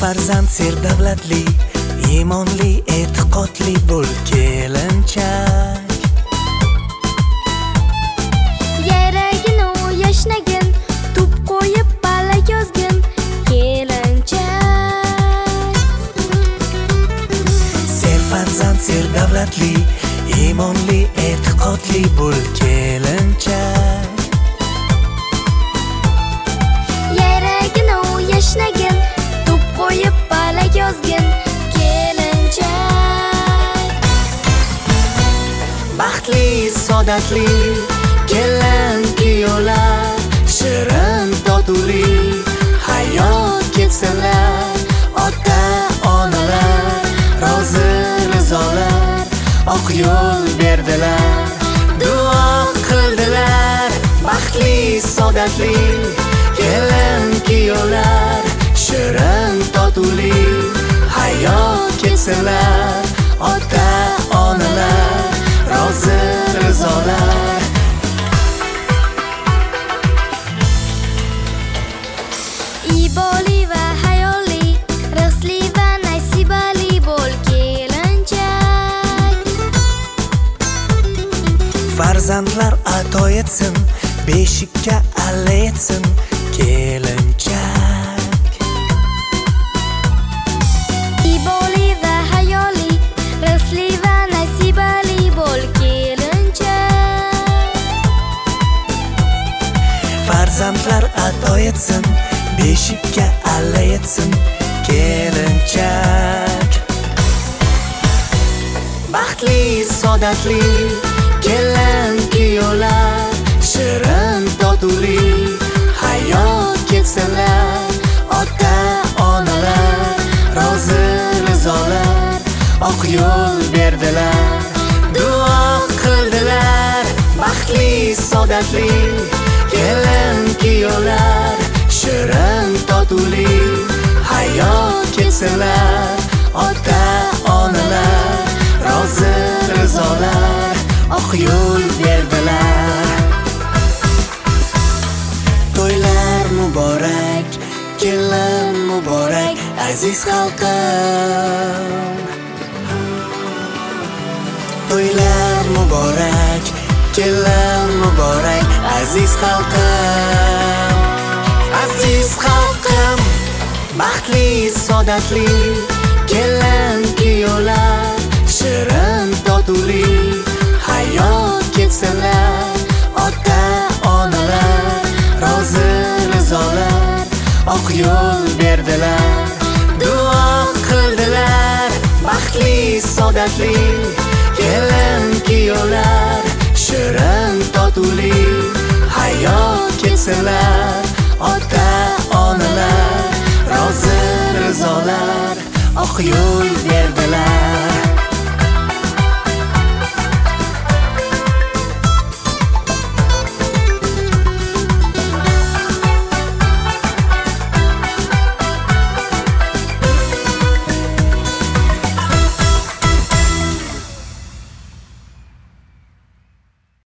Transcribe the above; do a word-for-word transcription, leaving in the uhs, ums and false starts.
farzand serdavlatli, iymonli, e'tiqodli bo'l kelinchak. Yayragin u yashnagin, tup qo'yib balla yozgin kelinchak. Ser farzand serdavlatli, iymonli, e'tiqodli bo'l kelinchak. Yayragin u yashnagin, tup qo'yib balla yozgin kelinchak. Baxtli, saodatli kelin kuyovlar, shirin totuvli hayot kechsinlar. Ota-onalar rozi rizolar oq yo'l berdilar, duo qildilar. Baxtli, saodatli kelin kuyovlar, shirin totuvli hayot kechsinlar. Ota-onalar rozi rizolar. Iboli va hayoli, rizqli va nasibali bo'l kelinchak. Farzandlar ato etsin, beshikka alla etsin kelinchak. Iboli va hayoli, rizqli va nasibali bo'l kelinchak. Farzandlar ato etsin, beshikka alla etsin kelinchak. Baxtli, saodatli kelin kuyovlar, shirin totuvli hayot kechsinlar. Ota-onalar rozi rizolar oq yo'l berdilar, duo qildilar. Baxtli, saodatli kelin kuyovlar, shirin totuvli hayot kechsinlar. Ota-onalar rozi rizolar oq yo'l berdilar. To'ylar muborak, kelin muborak aziz xalqim. To'ylar muborak, kelin muborak aziz xalqim. Aziz xalqim, baxtli, saodatli kelin kuyovlar, shirin totuvli hayot kechsinlar. Ota-onalar rozi rizolar oq yo'l berdilar, duo qildilar. Baxtli, saodatli kelin kuyovlar, shirin totuvli hayot kechsinlar. Ota-onalar rozi rizolar oq yo'l berdilar.